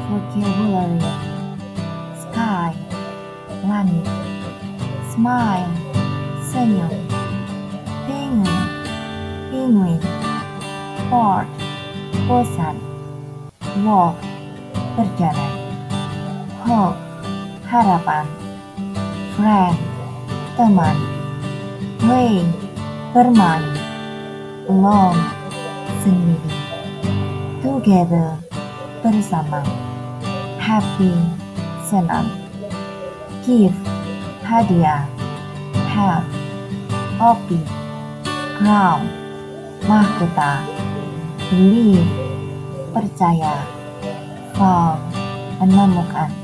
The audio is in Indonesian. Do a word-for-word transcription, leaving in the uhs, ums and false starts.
Vocabulary: sky, langit. Smile, senyum. Penguin, penguin. Bored, bosan. Walk, berjalan. Hope, harapan. Friend, teman. Play, bermain. Alone, sendiri. Together, bersama. Happy, senang. Give, hadiah. Have, kopi. Crown, mahkota. Believe, percaya. Found, menemukan.